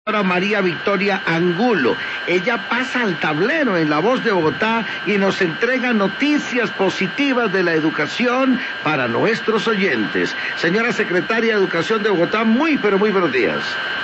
María Victoria Angulo. Ella pasa al tablero en La Voz de Bogotá y nos entrega noticias positivas de la educación para nuestros oyentes. Señora Secretaria de Educación de Bogotá, pero muy buenos días.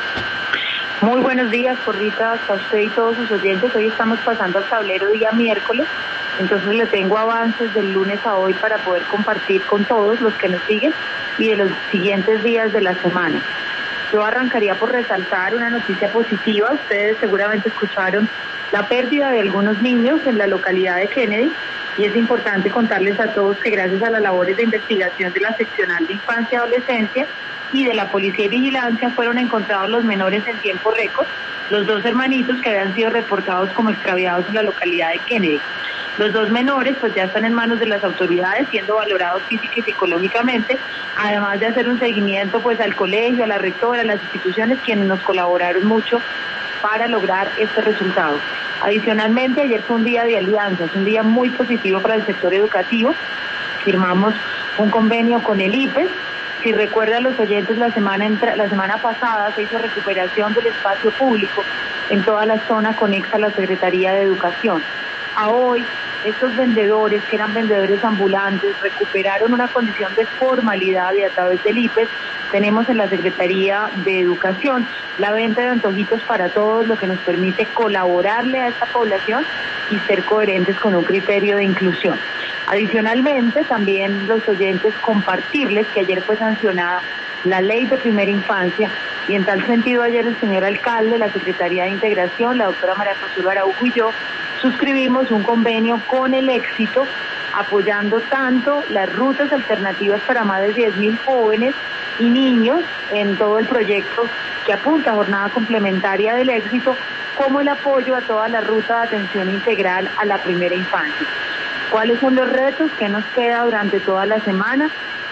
Muy buenos días, Corrita, a usted y todos sus oyentes. Hoy estamos pasando al tablero día miércoles, entonces le tengo avances del lunes a hoy para poder compartir con todos los que nos siguen y de los siguientes días de la semana. Yo arrancaría por resaltar una noticia positiva. Ustedes seguramente escucharon la pérdida de algunos niños en la localidad de Kennedy, y es importante contarles a todos que gracias a las labores de investigación de la Seccional de Infancia y Adolescencia y de la Policía y Vigilancia fueron encontrados los menores en tiempo récord, los dos hermanitos que habían sido reportados como extraviados en la localidad de Kennedy. Los dos menores pues ya están en manos de las autoridades siendo valorados física y psicológicamente, además de hacer un seguimiento pues al colegio, a la rectora, a las instituciones quienes nos colaboraron mucho para lograr este resultado. Adicionalmente, ayer fue un día de alianzas, un día muy positivo para el sector educativo. Firmamos un convenio con el IPES. Si recuerdan los oyentes, la semana pasada se hizo recuperación del espacio público en toda la zona conexa a la Secretaría de Educación. A hoy, estos vendedores, que eran vendedores ambulantes, recuperaron una condición de formalidad y a través del IPES tenemos en la Secretaría de Educación la venta de antojitos para todos, lo que nos permite colaborarle a esta población y ser coherentes con un criterio de inclusión. Adicionalmente, también los oyentes compartirles que ayer fue sancionada la Ley de Primera Infancia, y en tal sentido ayer el señor alcalde, la Secretaría de Integración, la doctora María Consuelo Araujo y yo suscribimos un convenio con el Éxito, apoyando tanto las rutas alternativas para más de 10.000 jóvenes y niños en todo el proyecto que apunta a jornada complementaria del Éxito, como el apoyo a toda la ruta de atención integral a la primera infancia. ¿Cuáles son los retos que nos queda durante toda la semana?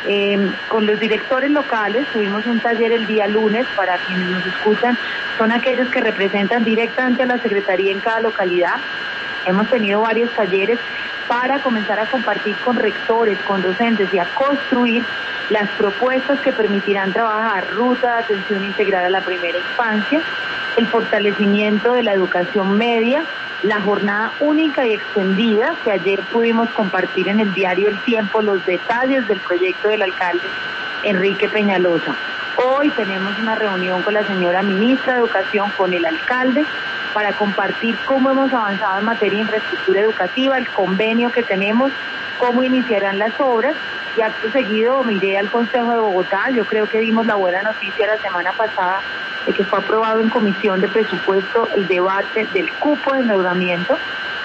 Con los directores locales tuvimos un taller el día lunes. Para quienes nos escuchan, son aquellos que representan directamente a la Secretaría en cada localidad. Hemos tenido varios talleres para comenzar a compartir con rectores, con docentes y a construir las propuestas que permitirán trabajar ruta de atención integral a la primera infancia, el fortalecimiento de la educación media, la jornada única y extendida, que ayer pudimos compartir en el diario El Tiempo los detalles del proyecto del alcalde Enrique Peñalosa. Hoy tenemos una reunión con la señora ministra de Educación, con el alcalde, para compartir cómo hemos avanzado en materia de infraestructura educativa, el convenio que tenemos, cómo iniciarán las obras, y acto seguido miré al Consejo de Bogotá. Yo creo que dimos la buena noticia la semana pasada de que fue aprobado en Comisión de Presupuesto el debate del cupo de endeudamiento,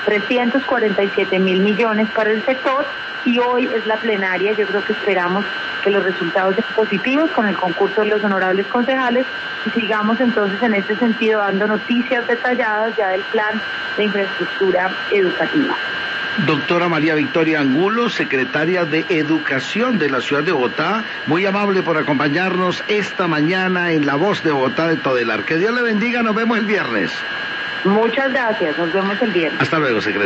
347.000 millones para el sector, y hoy es la plenaria. Yo creo que esperamos que los resultados sean positivos con el concurso de los honorables concejales y sigamos entonces en este sentido dando noticias detalladas ya del plan de infraestructura educativa. Doctora María Victoria Angulo, secretaria de Educación de la ciudad de Bogotá, muy amable por acompañarnos esta mañana en La Voz de Bogotá de Todelar. Que Dios le bendiga, nos vemos el viernes. Muchas gracias, nos vemos el viernes. Hasta luego, secretaria.